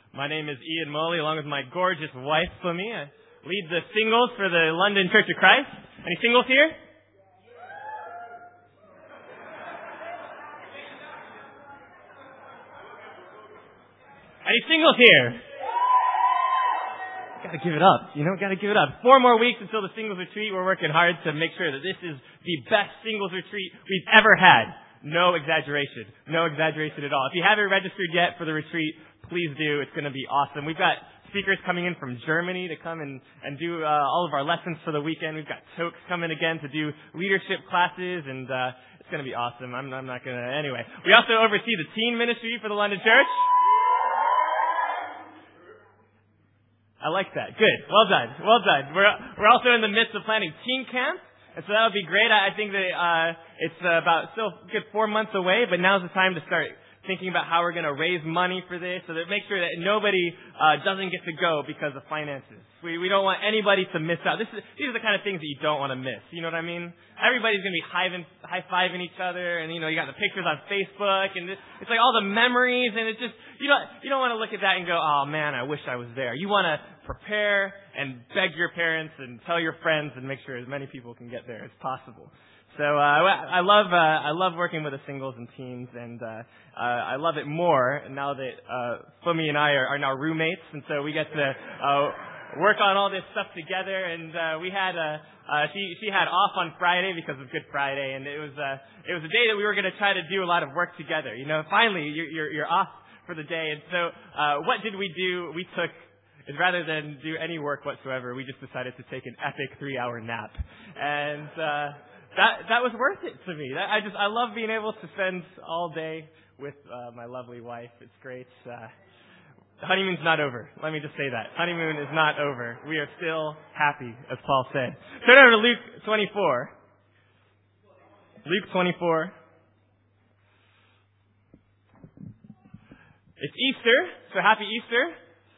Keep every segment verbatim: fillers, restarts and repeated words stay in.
My name is Ian Moley, along with my gorgeous wife, Fumi. I lead the singles for the London Church of Christ. Any singles here? Any singles here? Gotta give it up, you know, gotta give it up. Four more weeks until the singles retreat. We're working hard to make sure that this is the best singles retreat we've ever had. No exaggeration. No exaggeration at all. If you haven't registered yet for the retreat, please do. It's going to be awesome. We've got speakers coming in from Germany to come and, and do uh, all of our lessons for the weekend. We've got Tokes coming again to do leadership classes, and uh, it's going to be awesome. I'm, I'm not going to... Anyway. We also oversee the teen ministry for the London Church. I like that. Good. Well done. Well done. We're, we're also in the midst of planning teen camp. And so that would be great. I think that uh, it's uh, about still a good four months away, but now's the time to start thinking about how we're going to raise money for this, so that make sure that nobody uh, doesn't get to go because of finances. We we don't want anybody to miss out. This is these are the kind of things that you don't want to miss. You know what I mean? Everybody's going to be high fiving each other, and you know you got the pictures on Facebook, and this, it's like all the memories, and it's just you don't you don't want to look at that and go, oh man, I wish I was there. You want to prepare and beg your parents and tell your friends and make sure as many people can get there as possible. So uh, I love uh, I love working with the singles and teens, and uh, uh, I love it more now that uh, Fumi and I are, are now roommates, and so we get to uh, work on all this stuff together. And uh, we had a uh, she she had off on Friday because of Good Friday, and it was uh, it was a day that we were going to try to do a lot of work together. You know, finally you're you're, you're off for the day, and so uh, what did we do? We took. Is rather than do any work whatsoever, we just decided to take an epic three-hour nap, and uh, that that was worth it to me. That, I just I love being able to spend all day with uh, my lovely wife. It's great. Uh, the honeymoon's not over. Let me just say that honeymoon is not over. We are still happy, as Paul said. Turn over to Luke twenty-four. Luke twenty-four. It's Easter, so happy Easter.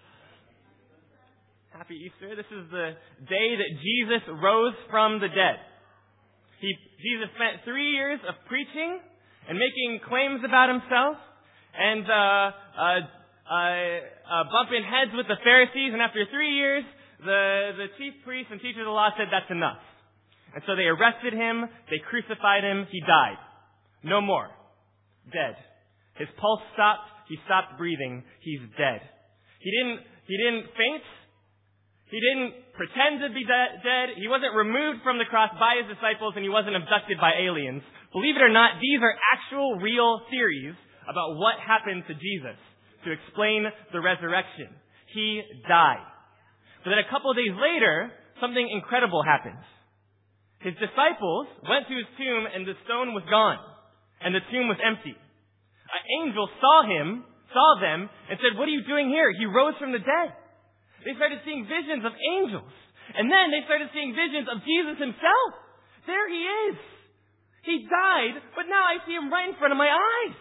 Happy Easter. This is the day that Jesus rose from the dead. He, Jesus spent three years of preaching and making claims about himself and uh, uh, uh, uh, bumping heads with the Pharisees. And after three years, the, the chief priests and teachers of the law said, that's enough. And so they arrested him. They crucified him. He died. No more. Dead. His pulse stopped. He stopped breathing. He's dead. He didn't, he didn't faint. He didn't pretend to be de- dead. He wasn't removed from the cross by his disciples, and he wasn't abducted by aliens. Believe it or not, these are actual, real theories about what happened to Jesus to explain the resurrection. He died. But then a couple of days later, something incredible happened. His disciples went to his tomb, and the stone was gone, and the tomb was empty. An angel saw him, saw them, and said, "What are you doing here? He rose from the dead." They started seeing visions of angels. And then they started seeing visions of Jesus himself. There he is. He died, but now I see him right in front of my eyes.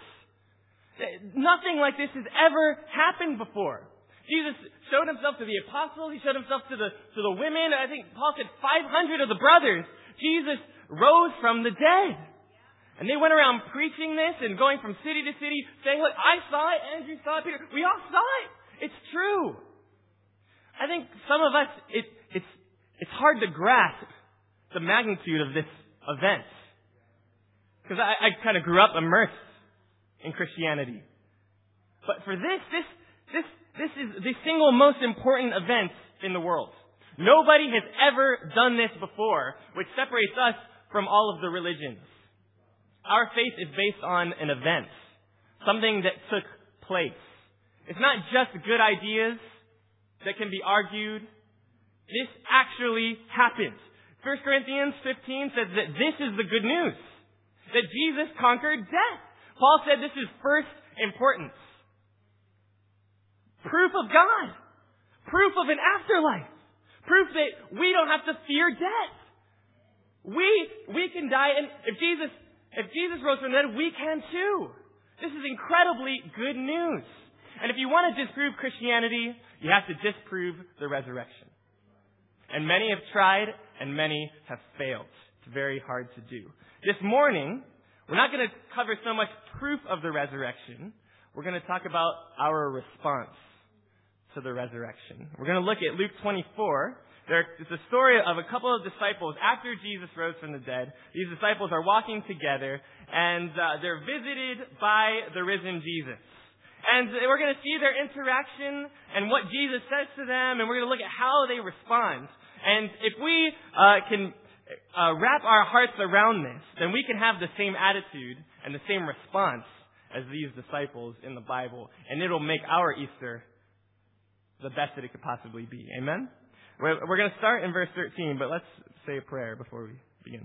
Nothing like this has ever happened before. Jesus showed himself to the apostles. He showed himself to the, to the women. I think Paul said five hundred of the brothers. Jesus rose from the dead. And they went around preaching this and going from city to city saying, look, I saw it, Andrew saw it, Peter. We all saw it. It's true. I think some of us, it, it's, it's hard to grasp the magnitude of this event. Because I, I kind of grew up immersed in Christianity. But for this, this, this, this is the single most important event in the world. Nobody has ever done this before, which separates us from all of the religions. Our faith is based on an event. Something that took place. It's not just good ideas that can be argued. This actually happened. First Corinthians fifteen says that this is the good news. That Jesus conquered death. Paul said this is first importance. Proof of God. Proof of an afterlife. Proof that we don't have to fear death. We, we can die, and if Jesus, if Jesus rose from the dead, we can too. This is incredibly good news. And if you want to disprove Christianity, you have to disprove the resurrection. And many have tried, and many have failed. It's very hard to do. This morning, we're not going to cover so much proof of the resurrection. We're going to talk about our response to the resurrection. We're going to look at Luke twenty-four. There, it's a story of a couple of disciples after Jesus rose from the dead. These disciples are walking together, and uh, they're visited by the risen Jesus. And we're going to see their interaction and what Jesus says to them, and we're going to look at how they respond. And if we uh, can uh, wrap our hearts around this, then we can have the same attitude and the same response as these disciples in the Bible, and it'll make our Easter the best that it could possibly be. Amen? We're, we're going to start in verse thirteen, but let's say a prayer before we begin.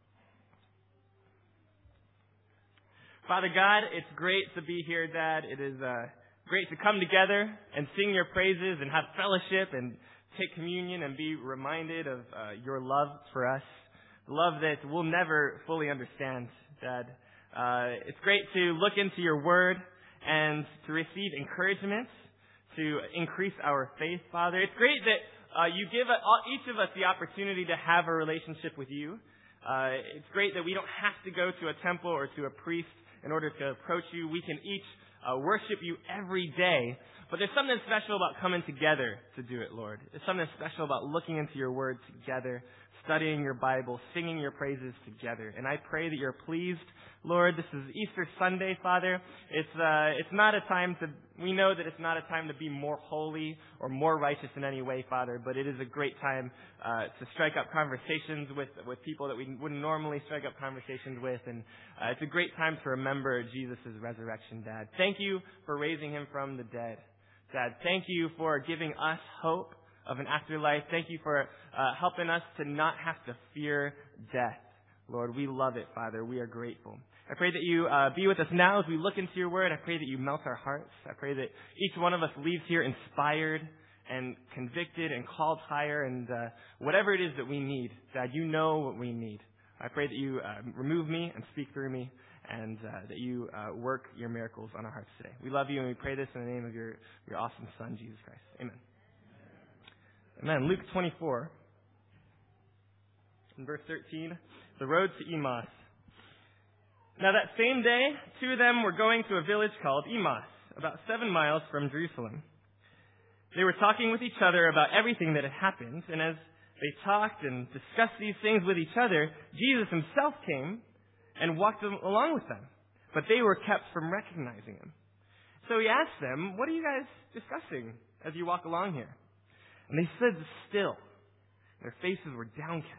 Father God, it's great to be here, Dad. It is uh, great to come together and sing your praises and have fellowship and take communion and be reminded of uh, your love for us, love that we'll never fully understand, Dad. Uh, it's great to look into your word and to receive encouragement to increase our faith, Father. It's great that uh, you give a, each of us the opportunity to have a relationship with you. Uh, it's great that we don't have to go to a temple or to a priest in order to approach you. We can each uh, worship you every day. But there's something special about coming together to do it, Lord. There's something special about looking into your word together, studying your Bible, singing your praises together. And I pray that you're pleased, Lord. This is Easter Sunday, Father. It's uh, it's not a time to, we know that it's not a time to be more holy or more righteous in any way, Father, but it is a great time uh, to strike up conversations with, with people that we wouldn't normally strike up conversations with. And uh, it's a great time to remember Jesus' resurrection, Dad. Thank you for raising him from the dead. Dad, thank you for giving us hope of an afterlife. Thank you for uh, helping us to not have to fear death. Lord, we love it, Father. We are grateful. I pray that you uh, be with us now as we look into your word. I pray that you melt our hearts. I pray that each one of us leaves here inspired and convicted and called higher, and uh, whatever it is that we need, Dad, you know what we need. I pray that you uh, remove me and speak through me, and uh, that you uh, work your miracles on our hearts today. We love you, and we pray this in the name of your, your awesome Son, Jesus Christ. Amen. Amen. Luke twenty-four, in verse thirteen, the road to Emmaus. Now that same day, two of them were going to a village called Emmaus, about seven miles from Jerusalem. They were talking with each other about everything that had happened, and as they talked and discussed these things with each other, Jesus himself came and walked along with them, but they were kept from recognizing him. So he asked them, "What are you guys discussing as you walk along here?" And they stood still. Their faces were downcast.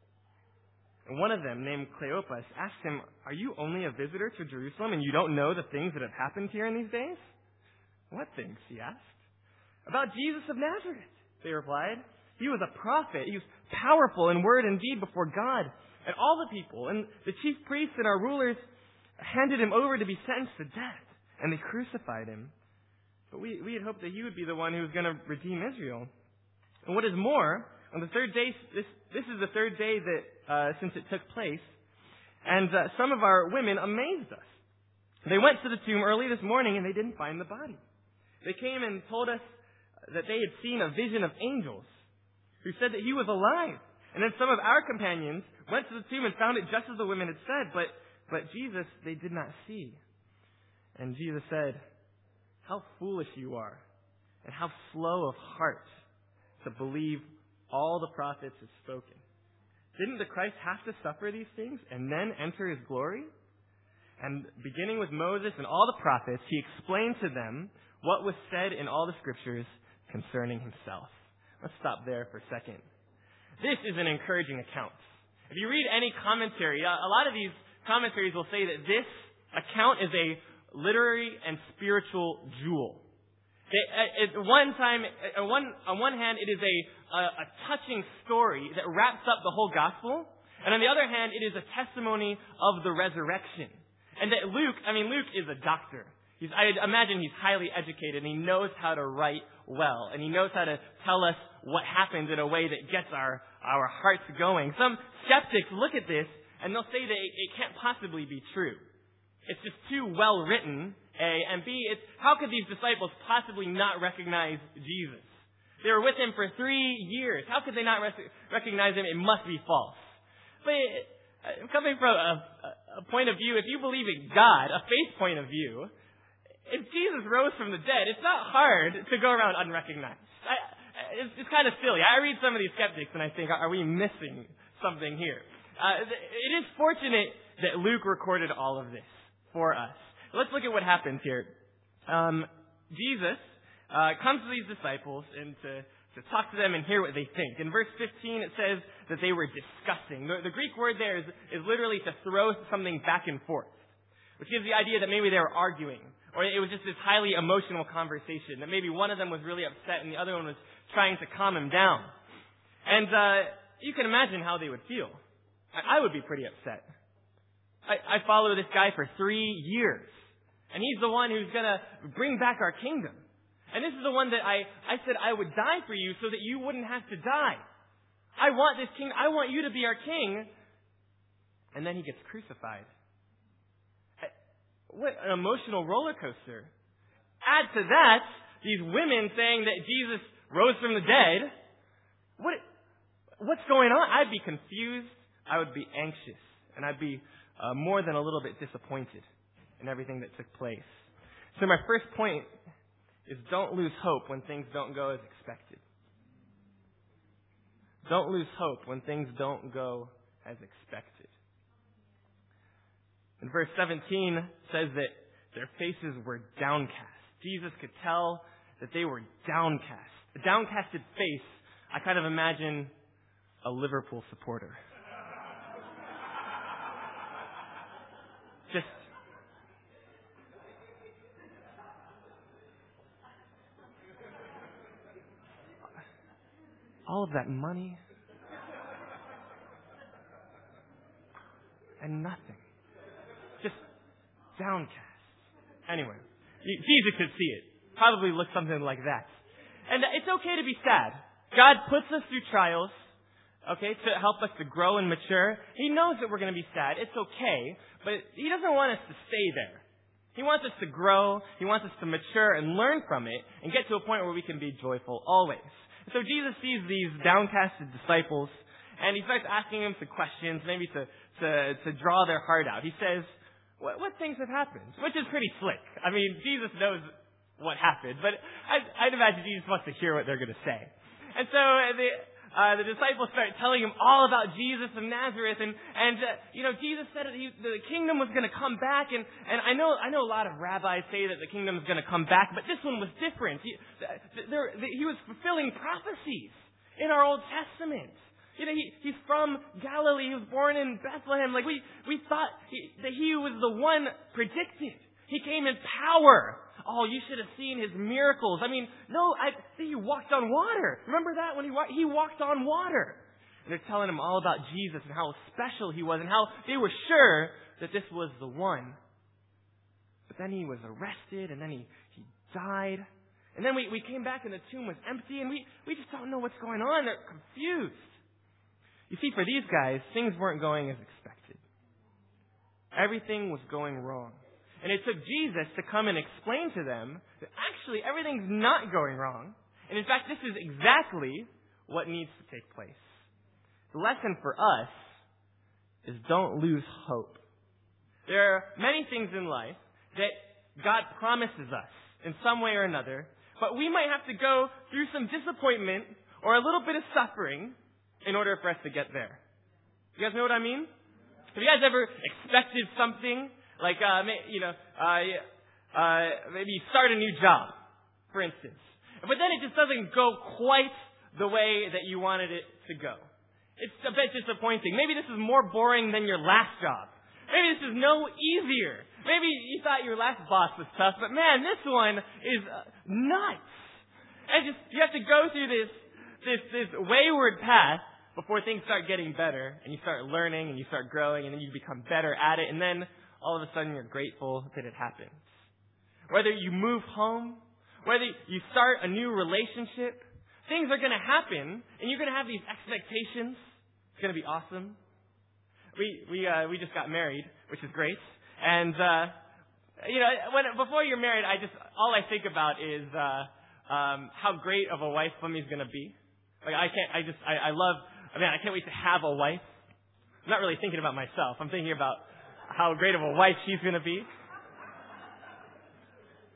And one of them, named Cleopas, asked him, "Are you only a visitor to Jerusalem and you don't know the things that have happened here in these days?" "What things?" he asked. "About Jesus of Nazareth," they replied. "He was a prophet. He was powerful in word and deed before God and all the people. And the chief priests and our rulers handed him over to be sentenced to death, and they crucified him. But we, we had hoped that he would be the one who was going to redeem Israel. And what is more, on the third day, this, this is the third day that uh, since it took place, and uh, some of our women amazed us. They went to the tomb early this morning, and they didn't find the body. They came and told us that they had seen a vision of angels who said that he was alive. And then some of our companions went to the tomb and found it just as the women had said, but, but Jesus they did not see." And Jesus said, "How foolish you are, and how slow of heart to believe all the prophets have spoken. Didn't the Christ have to suffer these things and then enter his glory?" And beginning with Moses and all the prophets, he explained to them what was said in all the scriptures concerning himself. Let's stop there for a second. This is an encouraging account. If you read any commentary, a lot of these commentaries will say that this account is a literary and spiritual jewel. At one time, on one, on one hand, it is a, a, a touching story that wraps up the whole gospel. And on the other hand, it is a testimony of the resurrection. And that Luke, I mean, Luke is a doctor. He's, I imagine he's highly educated, and he knows how to write well. And he knows how to tell us what happened in a way that gets our, our hearts going. Some skeptics look at this, and they'll say that it, it can't possibly be true. It's just too well written. A, and B, it's, how could these disciples possibly not recognize Jesus? They were with him for three years. How could they not rec- recognize him? It must be false. But it, coming from a, a point of view, if you believe in God, a faith point of view, if Jesus rose from the dead, it's not hard to go around unrecognized. I, it's, it's kind of silly. I read some of these skeptics and I think, are we missing something here? Uh, it is fortunate that Luke recorded all of this for us. Let's look at what happens here. Um, Jesus uh, comes to these disciples and to, to talk to them and hear what they think. In verse fifteen, it says that they were discussing. The, the Greek word there is, is literally to throw something back and forth, which gives the idea that maybe they were arguing, or it was just this highly emotional conversation, that maybe one of them was really upset and the other one was trying to calm him down. And uh, you can imagine how they would feel. I, I would be pretty upset. I, I follow this guy for three years, and he's the one who's going to bring back our kingdom. And this is the one that I, I said I would die for you so that you wouldn't have to die. I want this king. I want you to be our king. And then he gets crucified. What an emotional roller coaster. Add to that these women saying that Jesus rose from the dead. What, what's going on? I'd be confused. I would be anxious. And I'd be uh, more than a little bit disappointed in everything that took place. So my first point is don't lose hope when things don't go as expected. Don't lose hope when things don't go as expected. In verse seventeen says that their faces were downcast. Jesus could tell that they were downcast. A downcasted face, I kind of imagine a Liverpool supporter. Just all of that money and nothing. Just downcast. Anyway, Jesus could see it. Probably looked something like that. And it's okay to be sad. God puts us through trials, okay, to help us to grow and mature. He knows that we're going to be sad. It's okay, but He doesn't want us to stay there. He wants us to grow. He wants us to mature and learn from it and get to a point where we can be joyful always. So Jesus sees these downcasted disciples, and He starts asking them some questions, maybe to, to, to draw their heart out. He says, what, what things have happened? Which is pretty slick. I mean, Jesus knows what happened, but I'd, I'd imagine Jesus wants to hear what they're going to say. And so the, uh, the disciples start telling him all about Jesus of Nazareth, and, and uh, you know, Jesus said that he, the kingdom was going to come back, and, and I know I know a lot of rabbis say that the kingdom is going to come back, but this one was different. He, there, he was fulfilling prophecies in our Old Testament. You know, he, he's from Galilee. He was born in Bethlehem. Like, we, we thought he, that he was the one predicted. He came in power. Oh, you should have seen his miracles. I mean, no, I see he walked on water. Remember that when he walked, he walked on water. And they're telling him all about Jesus and how special he was and how they were sure that this was the one. But then he was arrested and then he, he died. And then we, we came back and the tomb was empty and we, we just don't know what's going on. They're confused. You see, for these guys, things weren't going as expected. Everything was going wrong. And it took Jesus to come and explain to them that actually everything's not going wrong. And in fact, this is exactly what needs to take place. The lesson for us is don't lose hope. There are many things in life that God promises us in some way or another, but we might have to go through some disappointment or a little bit of suffering in order for us to get there. You guys know what I mean? Have you guys ever expected something? Like, uh, you know, uh, uh, maybe you start a new job, for instance. But then it just doesn't go quite the way that you wanted it to go. It's a bit disappointing. Maybe this is more boring than your last job. Maybe this is no easier. Maybe you thought your last boss was tough, but man, this one is uh, nuts. And just, you have to go through this, this, this wayward path before things start getting better, and you start learning, and you start growing, and then you become better at it, and then all of a sudden you're grateful that it happens. Whether you move home, whether you start a new relationship, things are going to happen, and you're going to have these expectations. It's going to be awesome. We we uh, we just got married, which is great, and uh, you know, when before you're married, I just all I think about is uh, um, how great of a wife Flummy's going to be. Like I can't, I just I, I love. I mean, I can't wait to have a wife. I'm not really thinking about myself. I'm thinking about how great of a wife she's going to be.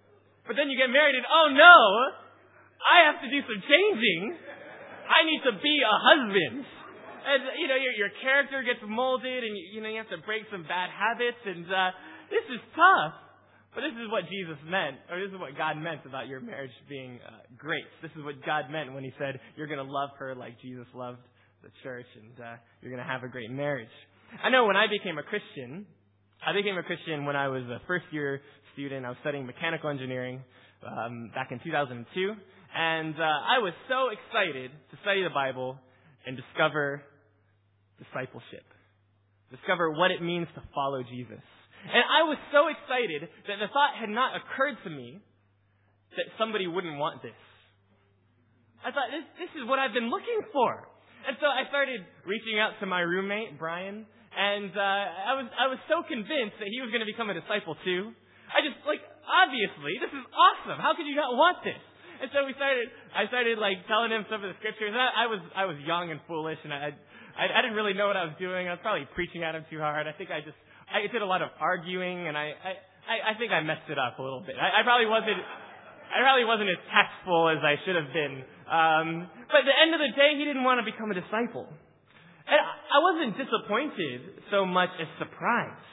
But then you get married and, oh no, I have to do some changing. I need to be a husband. And, you know, your, your character gets molded and, you know, you have to break some bad habits. And uh, this is tough. But this is what Jesus meant, or this is what God meant about your marriage being uh, great. This is what God meant when he said you're going to love her like Jesus loved the church, and uh, you're going to have a great marriage. I know when I became a Christian, I became a Christian when I was a first-year student. I was studying mechanical engineering um, back in two thousand two, and uh, I was so excited to study the Bible and discover discipleship, discover what it means to follow Jesus. And I was so excited that the thought had not occurred to me that somebody wouldn't want this. I thought, this, this is what I've been looking for. And so I started reaching out to my roommate, Brian, and uh, I was I was so convinced that he was going to become a disciple too. I just, like, obviously, this is awesome. How could you not want this? And so we started, I started, like, telling him some of the scriptures. I, I was I was young and foolish, and I, I I didn't really know what I was doing. I was probably preaching at him too hard. I think I just... I did a lot of arguing, and I, I, I think I messed it up a little bit. I, I probably wasn't, I probably wasn't as tactful as I should have been. Um, but at the end of the day, he didn't want to become a disciple. And I wasn't disappointed so much as surprised.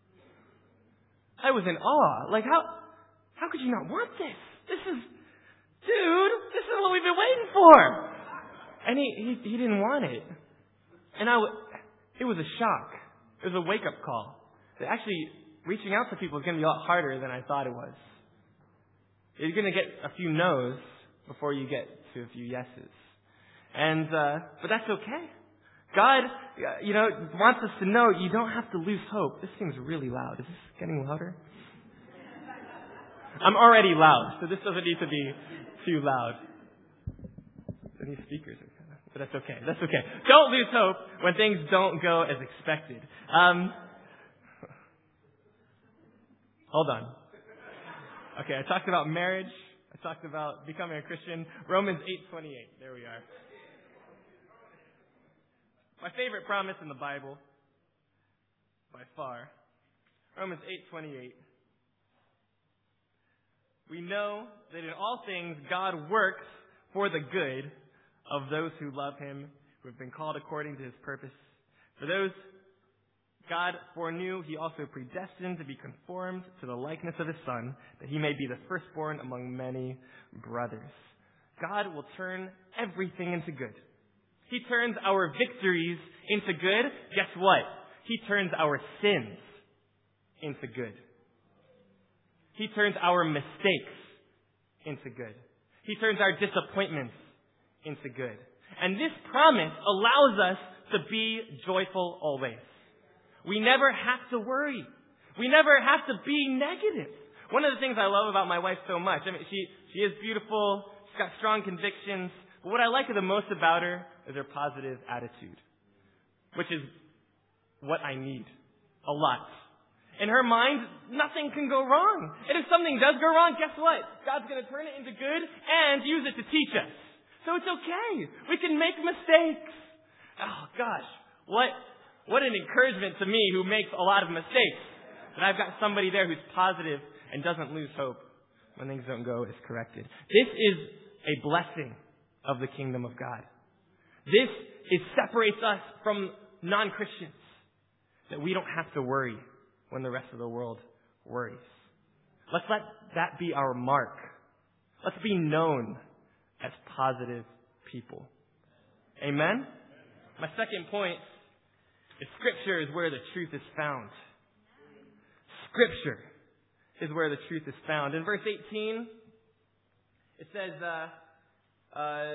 I was in awe. Like, how, how could you not want this? This is, dude, this is what we've been waiting for. And he, he, he didn't want it. And I, it was a shock. It was a wake-up call. That actually, reaching out to people is going to be a lot harder than I thought it was. You're going to get a few no's before you get to a few yeses. And, uh, but that's okay. God, you know, wants us to know you don't have to lose hope. This thing's really loud. Is this getting louder? I'm already loud, so this doesn't need to be too loud. These speakers are kind of, but that's okay. That's okay. Don't lose hope when things don't go as expected. Um, hold on. Okay, I talked about marriage. I talked about becoming a Christian. Romans eight twenty-eight. There we are. My favorite promise in the Bible, by far. Romans eight twenty-eight. We know that in all things God works for the good of those who love Him, who have been called according to His purpose. For those God foreknew, He also predestined to be conformed to the likeness of His Son, that He may be the firstborn among many brothers. God will turn everything into good. He turns our victories into good. Guess what? He turns our sins into good. He turns our mistakes into good. He turns our disappointments into good. And this promise allows us to be joyful always. We never have to worry. We never have to be negative. One of the things I love about my wife so much, I mean, she, she is beautiful, she's got strong convictions, but what I like the most about her is her positive attitude, which is what I need a lot. In her mind, nothing can go wrong. And if something does go wrong, guess what? God's going to turn it into good and use it to teach us. So it's okay. We can make mistakes. Oh, gosh. What, what an encouragement to me who makes a lot of mistakes. That I've got somebody there who's positive and doesn't lose hope when things don't go as corrected. This is a blessing of the kingdom of God. This is separates us from non-Christians. That we don't have to worry when the rest of the world worries. Let's let that be our mark. Let's be known as positive people. Amen? My second point is Scripture is where the truth is found. Scripture is where the truth is found. In verse eighteen, it says, uh, uh,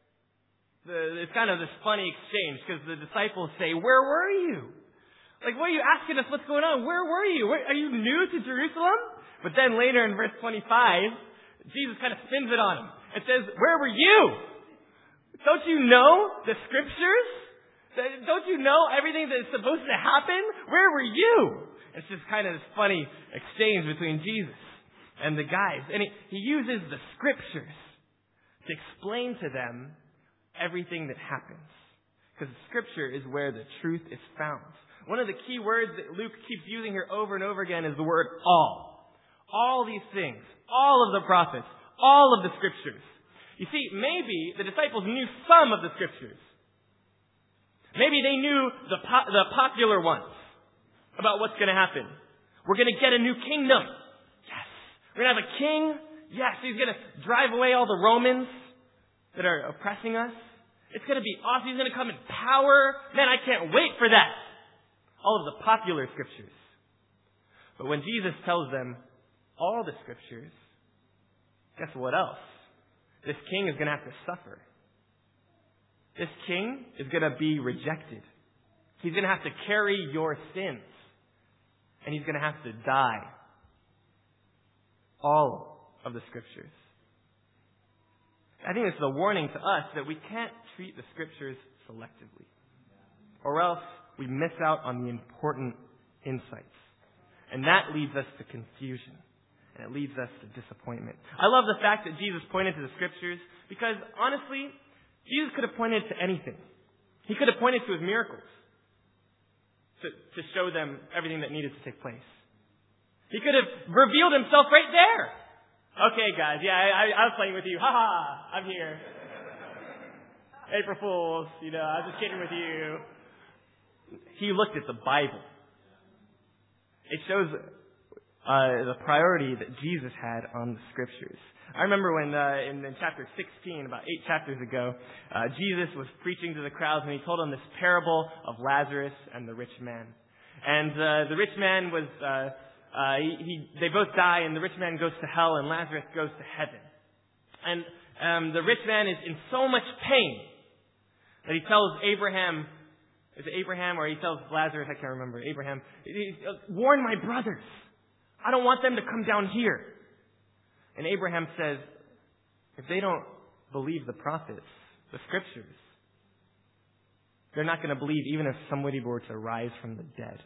the, it's kind of this funny exchange because the disciples say, "Where were you?" Like, what are you asking us what's going on? Where were you? Where, are you new to Jerusalem? But then later in verse twenty-five, Jesus kind of spins it on him. It says, where were you? Don't you know the Scriptures? Don't you know everything that's supposed to happen? Where were you? It's just kind of this funny exchange between Jesus and the guys. And he, he uses the Scriptures to explain to them everything that happens. Because Scripture is where the truth is found. One of the key words that Luke keeps using here over and over again is the word all. All these things, all of the prophets, all of the scriptures. You see, maybe the disciples knew some of the scriptures. Maybe they knew the po- the popular ones about what's going to happen. We're going to get a new kingdom. Yes. We're going to have a king. Yes. He's going to drive away all the Romans that are oppressing us. It's going to be awesome. He's going to come in power. Man, I can't wait for that. All of the popular scriptures. But when Jesus tells them all the scriptures, guess what else? This king is going to have to suffer. This king is going to be rejected. He's going to have to carry your sins. And he's going to have to die. All of the scriptures. I think it's a warning to us that we can't treat the scriptures selectively. Or else we miss out on the important insights. And that leads us to confusion. And it leads us to disappointment. I love the fact that Jesus pointed to the scriptures because, honestly, Jesus could have pointed to anything. He could have pointed to his miracles to, to show them everything that needed to take place. He could have revealed himself right there. Okay, guys, yeah, I, I was playing with you. Ha ha, I'm here. April Fools, you know, I was just kidding with you. He looked at the Bible. It shows uh, the priority that Jesus had on the scriptures. I remember when uh, in, in chapter sixteen, about eight chapters ago, uh, Jesus was preaching to the crowds and he told them this parable of Lazarus and the rich man. And uh, the rich man was, uh, uh, he, he, they both die and the rich man goes to hell and Lazarus goes to heaven. And um, the rich man is in so much pain that he tells Abraham, is it Abraham or he tells Lazarus, I can't remember, Abraham, he, uh, warn my brothers. I don't want them to come down here. And Abraham says, if they don't believe the prophets, the scriptures, they're not going to believe even if somebody were to rise from the dead.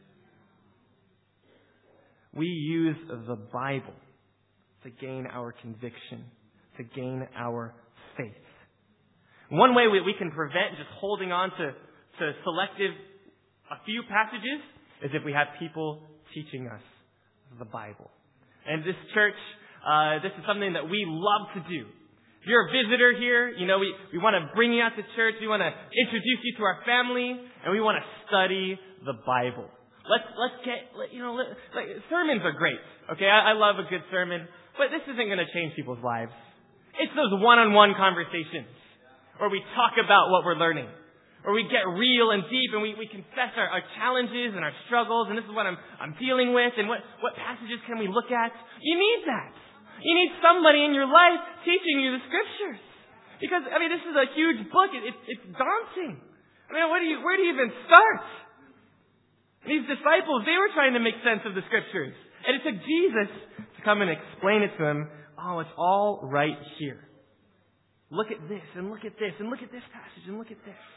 We use the Bible to gain our conviction, to gain our faith. One way we, we can prevent just holding on to, to selective, a few passages, is if we have people teaching us the Bible. And this church, uh, this is something that we love to do. If you're a visitor here, you know, we, we want to bring you out to church. We want to introduce you to our family, and we want to study the Bible. Let's, let's get, you know, let, like, sermons are great. Okay, I, I love a good sermon, but this isn't going to change people's lives. It's those one-on-one conversations where we talk about what we're learning, where we get real and deep and we, we confess our, our challenges and our struggles, and this is what I'm, I'm dealing with, and what, what passages can we look at. You need that. You need somebody in your life teaching you the scriptures. Because, I mean, this is a huge book. It, it, it's daunting. I mean, where do you, where do you even start? These disciples, they were trying to make sense of the scriptures. And it took Jesus to come and explain it to them. Oh, it's all right here. Look at this, and look at this, and look at this passage, and look at this.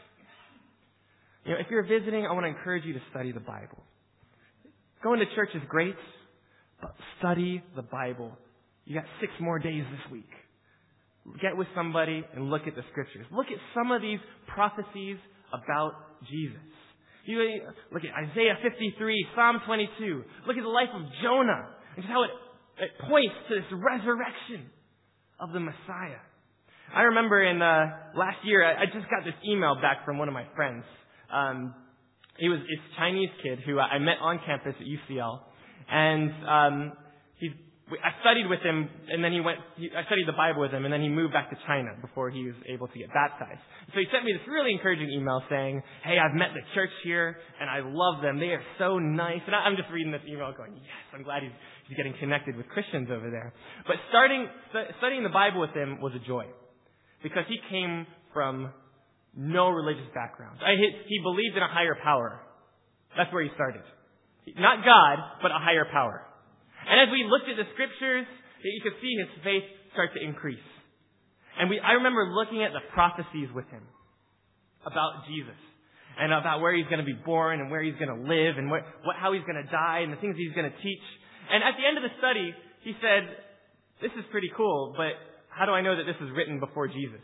You know, if you're visiting, I want to encourage you to study the Bible. Going to church is great, but study the Bible. You got six more days this week. Get with somebody and look at the scriptures. Look at some of these prophecies about Jesus. You look at Isaiah fifty-three, Psalm twenty-two. Look at the life of Jonah and just how it, it points to this resurrection of the Messiah. I remember in uh, last year, I, I just got this email back from one of my friends. Um, he was this Chinese kid who I met on campus at U C L, and um, he's. I studied with him, and then he went. He, I studied the Bible with him, and then he moved back to China before he was able to get baptized. So he sent me this really encouraging email saying, "Hey, I've met the church here, and I love them. They are so nice." And I, I'm just reading this email, going, "Yes, I'm glad he's, he's getting connected with Christians over there." But starting st- studying the Bible with him was a joy, because he came from no religious background. I, he, he believed in a higher power. That's where he started. Not God, but a higher power. And as we looked at the scriptures, you could see his faith start to increase. And we, I remember looking at the prophecies with him about Jesus and about where he's going to be born and where he's going to live and what, what, how he's going to die and the things he's going to teach. And at the end of the study, he said, "This is pretty cool, but how do I know that this was written before Jesus?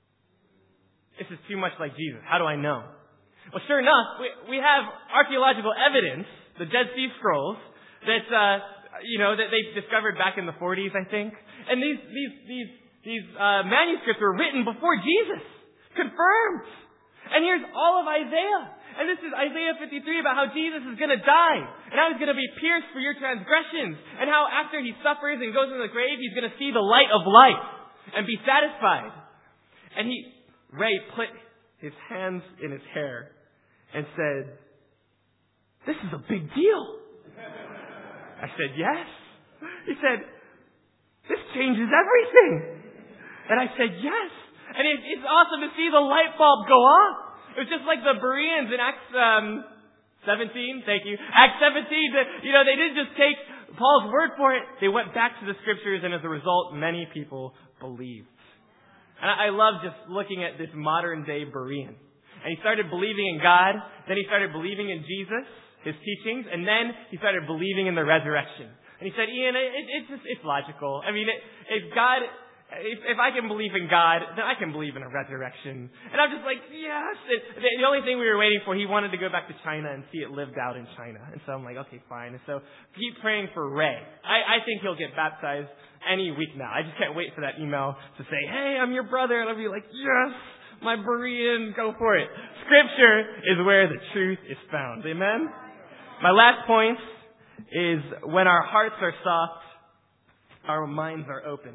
This is too much like Jesus. How do I know?" Well, sure enough, we, we have archaeological evidence, the Dead Sea Scrolls, that uh, you know, that they discovered back in the forties, I think. And these, these, these, these uh, manuscripts were written before Jesus. Confirmed. And here's all of Isaiah. And this is Isaiah fifty-three about how Jesus is going to die. And how he's going to be pierced for your transgressions. And how after he suffers and goes into the grave, he's going to see the light of life and be satisfied. And he, Ray put his hands in his hair and said, "This is a big deal." I said, "Yes." He said, "This changes everything." And I said, "Yes." And it, it's awesome to see the light bulb go off. It was just like the Bereans in Acts um, seventeen. Thank you. Acts seventeen. You know, they didn't just take Paul's word for it. They went back to the scriptures, and as a result, many people believed. And I, I love just looking at this modern day Berean. And he started believing in God. Then he started believing in Jesus, his teachings, and then he started believing in the resurrection. And he said, "Ian, it, it, it's just, it's logical. I mean, it, if God, if, if I can believe in God, then I can believe in a resurrection." And I'm just like, yes. It, the, the only thing we were waiting for, he wanted to go back to China and see it lived out in China. And so I'm like, okay, fine. And so keep praying for Ray. I, I think he'll get baptized any week now. I just can't wait for that email to say, "Hey, I'm your brother." And I'll be like, yes, my Berean, go for it. Scripture is where the truth is found. Amen? My last point is when our hearts are soft, our minds are open.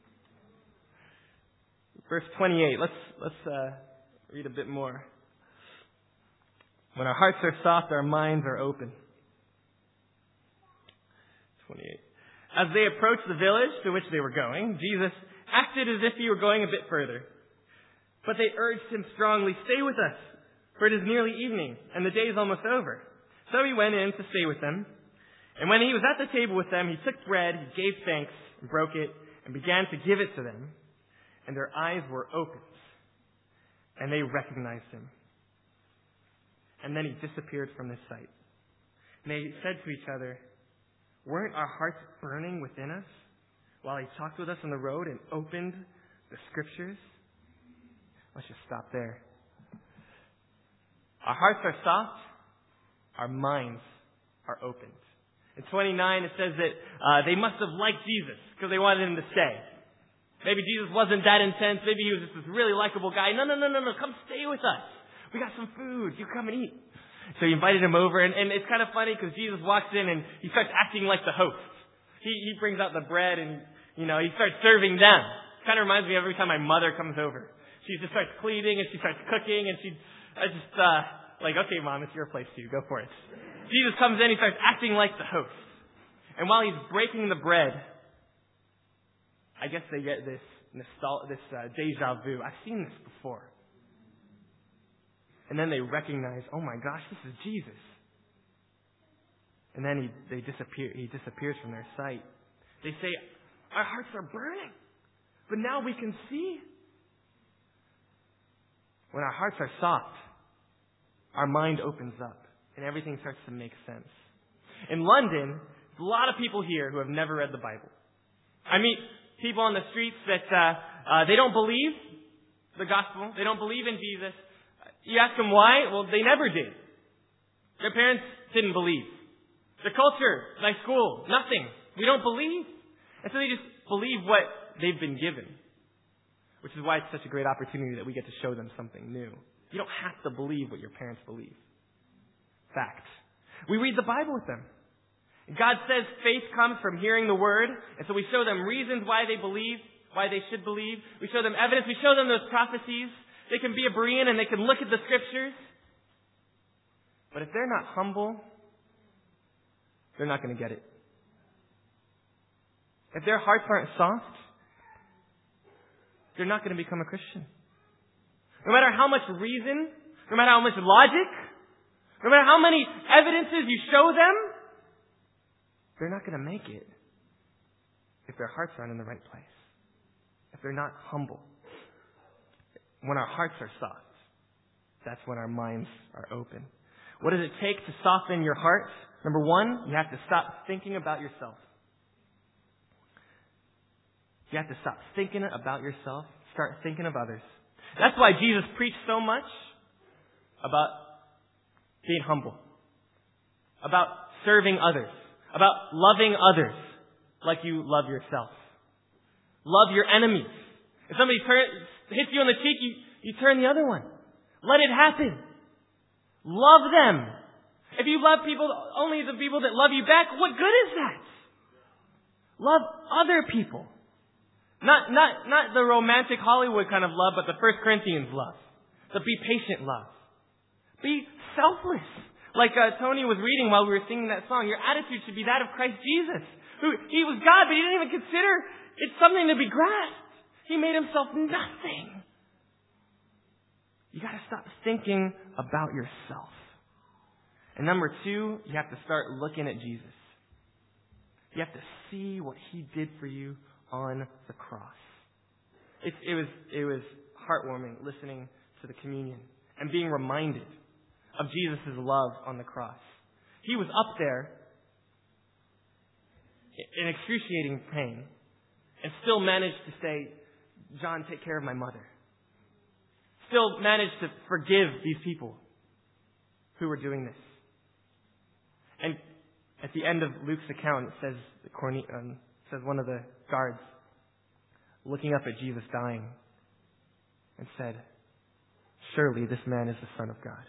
Verse twenty-eight. Let's let's uh, read a bit more. When our hearts are soft, our minds are open. twenty-eight. As they approached the village to which they were going, Jesus acted as if he were going a bit further. But they urged him strongly, "Stay with us, for it is nearly evening, and the day is almost over." So he went in to stay with them. And when he was at the table with them, he took bread, he gave thanks, and broke it, and began to give it to them. And their eyes were opened, and they recognized him. And then he disappeared from their sight. And they said to each other, "Weren't our hearts burning within us while he talked with us on the road and opened the scriptures?" Let's just stop there. Our hearts are soft. Our minds are opened. In twenty-nine, it says that uh, they must have liked Jesus because they wanted him to stay. Maybe Jesus wasn't that intense. Maybe he was just this really likable guy. No, no, no, no, no. Come stay with us. We got some food. You come and eat. So he invited him over. And, and it's kind of funny because Jesus walks in and he starts acting like the host. He, he brings out the bread and, you know, he starts serving them. Kind of reminds me of every time my mother comes over. She just starts cleaning and she starts cooking and she, I just, uh, like, "Okay, Mom, it's your place too. Go for it." Jesus comes in, he starts acting like the host. And while he's breaking the bread, I guess they get this nostal- this uh, deja vu. I've seen this before. And then they recognize, "Oh my gosh, this is Jesus." And then he they disappear. He disappears from their sight. They say, "Our hearts are burning, but now we can see." When our hearts are soft, our mind opens up and everything starts to make sense. In London, there's a lot of people here who have never read the Bible. I meet people on the streets that uh, uh, they don't believe the gospel. They don't believe in Jesus. You ask them why? Well, they never did. Their parents didn't believe. Their culture, like school, nothing. We don't believe. And so they just believe what they've been given. Which is why it's such a great opportunity that we get to show them something new. You don't have to believe what your parents believe. Fact. We read the Bible with them. God says faith comes from hearing the word. And so we show them reasons why they believe, why they should believe. We show them evidence. We show them those prophecies. They can be a Berean and they can look at the scriptures. But if they're not humble, they're not going to get it. If their hearts aren't soft, they're not going to become a Christian. No matter how much reason, no matter how much logic, no matter how many evidences you show them, they're not going to make it if their hearts aren't in the right place. If they're not humble. When our hearts are soft, that's when our minds are open. What does it take to soften your heart? Number one, you have to stop thinking about yourself. You have to stop thinking about yourself. Start thinking of others. That's why Jesus preached so much about being humble. About serving others. about loving others like you love yourself. Love your enemies. If somebody turn, hits you on the cheek, you, you turn the other one. Let it happen. Love them. If you love people, only the people that love you back, what good is that? Love other people. Not, not, not the romantic Hollywood kind of love, but the First Corinthians love. The be patient love. Be selfless. Like uh, Tony was reading while we were singing that song, your attitude should be that of Christ Jesus. Who, he was God, but he didn't even consider it something to be grasped. He made himself nothing. You got to stop thinking about yourself. And number two, you have to start looking at Jesus. You have to see what he did for you on the cross. It, it was it was heartwarming listening to the communion and being reminded of Jesus' love on the cross. He was up there in excruciating pain and still managed to say, John, take care of my mother. Still managed to forgive these people who were doing this. And at the end of Luke's account, it says, Corne- um, says one of the guards, looking up at Jesus dying, and said, surely this man is the Son of God.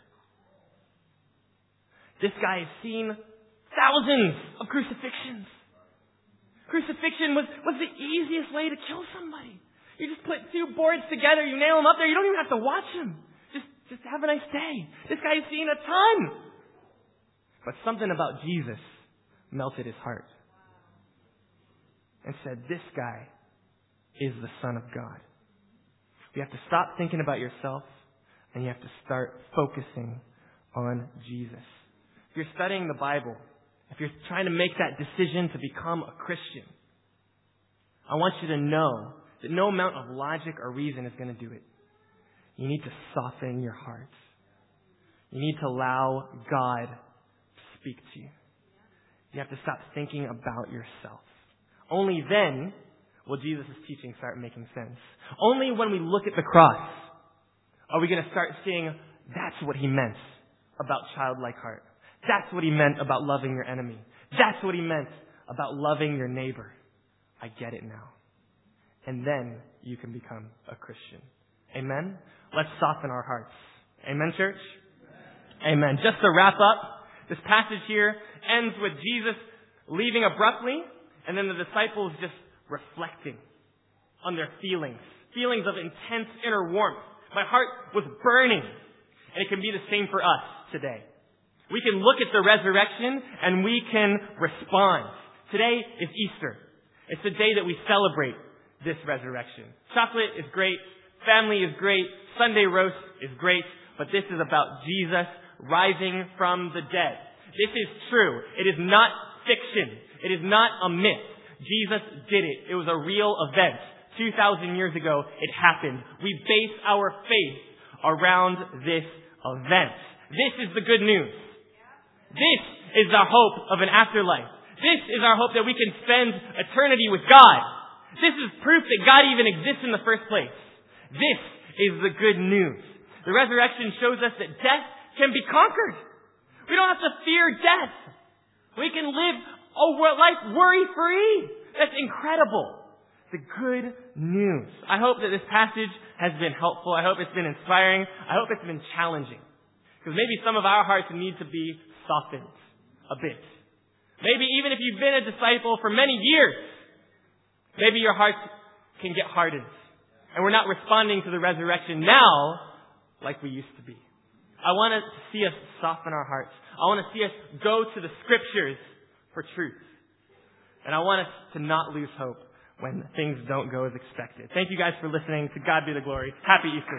This guy has seen thousands of crucifixions. Crucifixion was, was the easiest way to kill somebody. You just put two boards together, you nail them up there, you don't even have to watch them. Just, just have a nice day. This guy has seen a ton. But something about Jesus melted his heart and said, this guy is the Son of God. You have to stop thinking about yourself and you have to start focusing on Jesus. If you're studying the Bible, if you're trying to make that decision to become a Christian, I want you to know that no amount of logic or reason is going to do it. You need to soften your heart. You need to allow God to speak to you. You have to stop thinking about yourself. Only then will Jesus' teaching start making sense. Only when we look at the cross are we going to start seeing that's what he meant about childlike heart. That's what he meant about loving your enemy. That's what he meant about loving your neighbor. I get it now. And then you can become a Christian. Amen? Let's soften our hearts. Amen, church? Amen. Just to wrap up, this passage here ends with Jesus leaving abruptly, and then the disciples just reflecting on their feelings. Feelings of intense inner warmth. My heart was burning. And it can be the same for us today. We can look at the resurrection and we can respond. Today is Easter. It's the day that we celebrate this resurrection. Chocolate is great. Family is great. Sunday roast is great. But this is about Jesus rising from the dead. This is true. It is not fiction. It is not a myth. Jesus did it. It was a real event. two thousand years ago, it happened. We base our faith around this event. This is the good news. This is our hope of an afterlife. This is our hope that we can spend eternity with God. This is proof that God even exists in the first place. This is the good news. The resurrection shows us that death can be conquered. We don't have to fear death. We can live a life worry-free. That's incredible. The good news. I hope that this passage has been helpful. I hope it's been inspiring. I hope it's been challenging. Because maybe some of our hearts need to be softened a bit. Maybe even if you've been a disciple for many years, maybe your hearts can get hardened. And we're not responding to the resurrection now like we used to be. I want to see us soften our hearts. I want to see us go to the scriptures for truth. And I want us to not lose hope when things don't go as expected. Thank you guys for listening. To God be the glory. Happy Easter.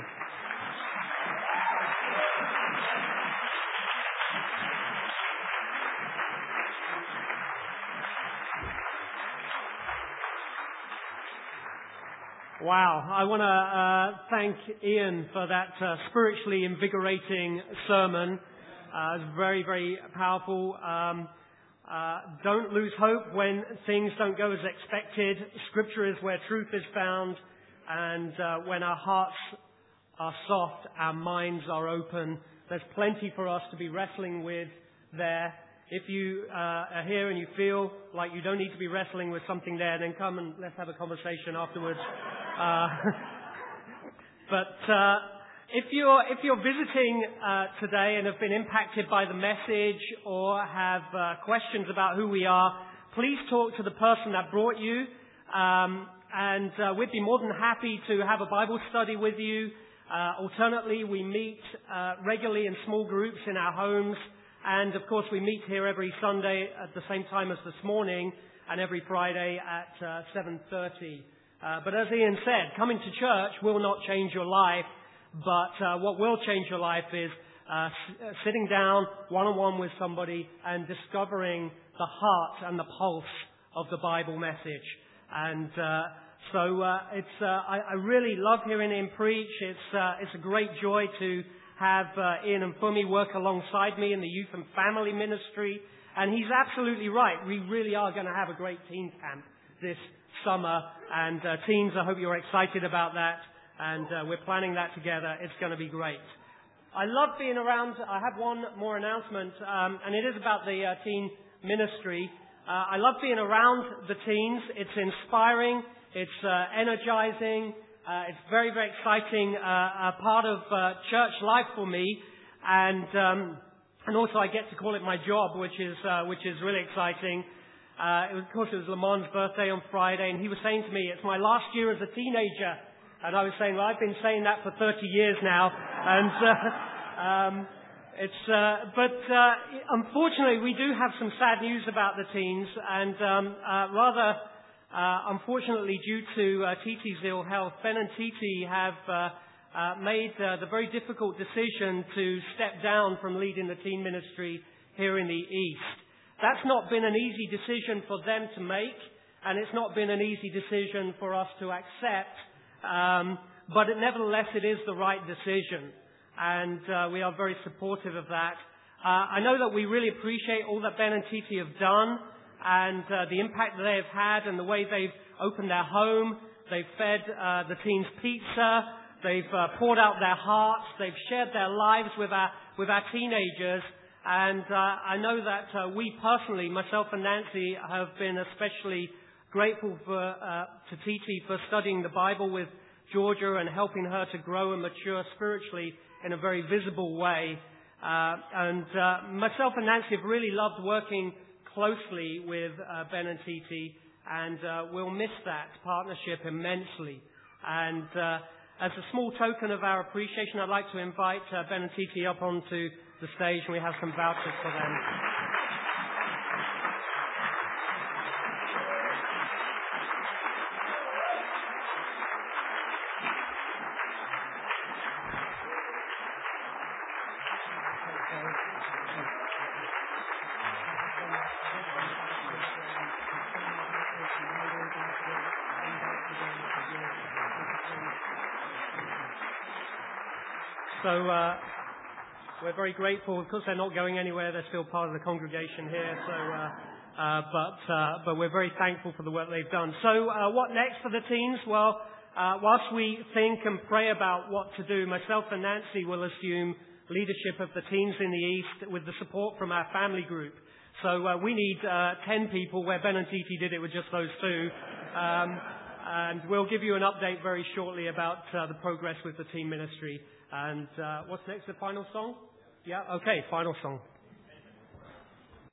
Wow. I want to uh, thank Ian for that uh, spiritually invigorating sermon. Uh, it was very, very powerful. Um, uh, don't lose hope when things don't go as expected. Scripture is where truth is found. And uh, when our hearts are soft, our minds are open. There's plenty for us to be wrestling with there. if you uh, are here and you feel like you don't need to be wrestling with something there, then come and let's have a conversation afterwards. Uh, but uh, if you're if you're visiting uh, today and have been impacted by the message or have uh, questions about who we are, please talk to the person that brought you. Um, and uh, we'd be more than happy to have a Bible study with you. Uh, alternately, we meet uh, regularly in small groups in our homes. And, of course, we meet here every Sunday at the same time as this morning and every Friday at uh, seven thirty. Uh, but as Ian said, coming to church will not change your life. But uh, what will change your life is uh, s- sitting down one-on-one with somebody and discovering the heart and the pulse of the Bible message. And uh, so uh, it's uh, I, I really love hearing him preach. It's uh, it's a great joy to have uh, Ian and Fumi work alongside me in the youth and family ministry. And he's absolutely right. We really are going to have a great teen camp this summer. And uh, teens, I hope you're excited about that. And uh, we're planning that together. It's going to be great. I love being around. I have one more announcement, um, and it is about the uh, teen ministry. Uh, I love being around the teens. It's inspiring. It's uh, energizing. Uh, it's very, very exciting, uh, a part of uh, church life for me, and um, and also I get to call it my job, which is uh, which is really exciting. Uh, it was, of course, it was Lamont's birthday on Friday, and he was saying to me, "It's my last year as a teenager," and I was saying, "Well, I've been saying that for thirty years now," and uh, um, it's uh, but uh, unfortunately we do have some sad news about the teens, and um, uh, rather. Uh, unfortunately, due to uh, Titi's ill health, Ben and Titi have uh, uh, made uh, the very difficult decision to step down from leading the teen ministry here in the East. That's not been an easy decision for them to make, and it's not been an easy decision for us to accept, um, but it, nevertheless it is the right decision, and uh, we are very supportive of that. Uh, I know that we really appreciate all that Ben and Titi have done, and uh, the impact that they have had and the way they've opened their home. They've fed uh, the teens pizza. They've uh, poured out their hearts. They've shared their lives with our with our teenagers. And uh, I know that uh, we personally, myself and Nancy, have been especially grateful for, uh, to Titi for studying the Bible with Georgia and helping her to grow and mature spiritually in a very visible way. Uh, and uh, myself and Nancy have really loved working closely with uh, Ben and Titi, and uh, we'll miss that partnership immensely. And uh, as a small token of our appreciation, I'd like to invite uh, Ben and Titi up onto the stage, and we have some vouchers for them. So uh, we're very grateful. Of course, they're not going anywhere. They're still part of the congregation here. So, uh, uh, but uh, but we're very thankful for the work they've done. So, uh, what next for the teens? Well, uh, whilst we think and pray about what to do, myself and Nancy will assume leadership of the teens in the East with the support from our family group. So uh, we need uh, ten people, where Ben and Titi did it with just those two. Um, and we'll give you an update very shortly about uh, the progress with the teen ministry. And uh, what's next, the final song? Yeah, okay, final song.